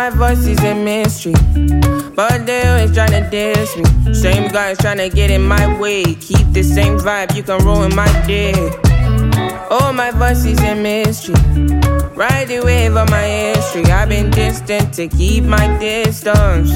my voice is a mystery, but they always tryna diss me. Same guys tryna get in my way. Keep the same vibe, you can ruin my day. Oh, my voice is a mystery. Ride the wave of my history. I've been distant to keep my distance.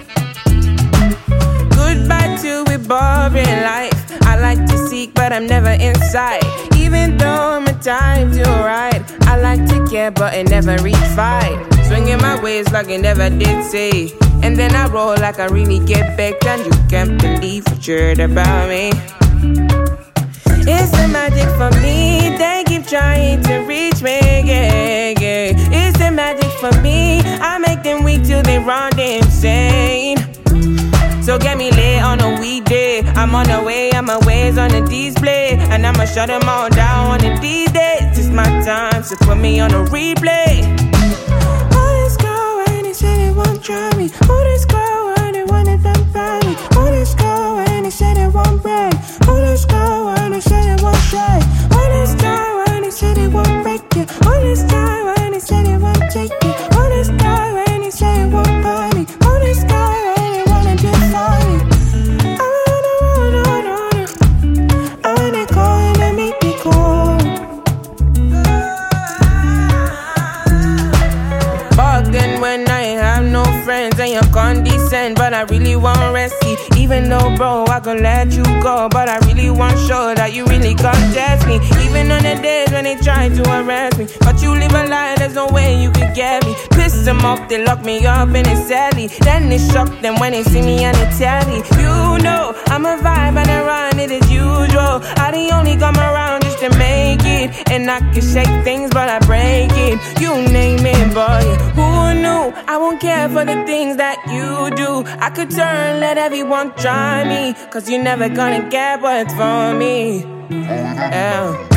Goodbye to a boring life. I like to seek, but I'm never inside. Even though my time's alright, I like to care, but it never reach fight. Swinging my ways like I never did say. And then I roll like I really get back. And you can't believe what you heard about me. It's the magic for me. They keep trying to reach me, yeah, yeah. It's the magic for me. I make them weak till they run insane. So get me late on a weekday. I'm on the way, and my ways on the display. And I'ma shut them all down on the D-Days. It's my time, so put me on a replay. Oh, this girl, when they say they won't try me. Oh, this girl, when they wanna dump on me. Oh, this girl, when they say they won't break. Oh, this girl, when they say they won't try. Oh, this girl, when they say they won't break you. Oh, this girl, when they say they won't take you. Oh, this girl, when they say they won't buy me. Oh, this girl, when they wanna do funny. I wanna go and they make me cool. Back then when I have no friends and you're condescend, but I really want rescue. Even though, bro, I can let you go, but I really want sure that you really contest me. Even on the days when they try to arrest me, but you live a lie, there's no way you could get me. Piss them off, they lock me up in a celly. Then they shock them when they see me and they tell me, you know, I'm a vibe and I run it as usual. I the only come around just to make it. And I can shake things, but I break it. You name it, boy, who knew? I won't care for the things that you do. I could turn, let everyone try me, cause you're never gonna get what's for me. Yeah.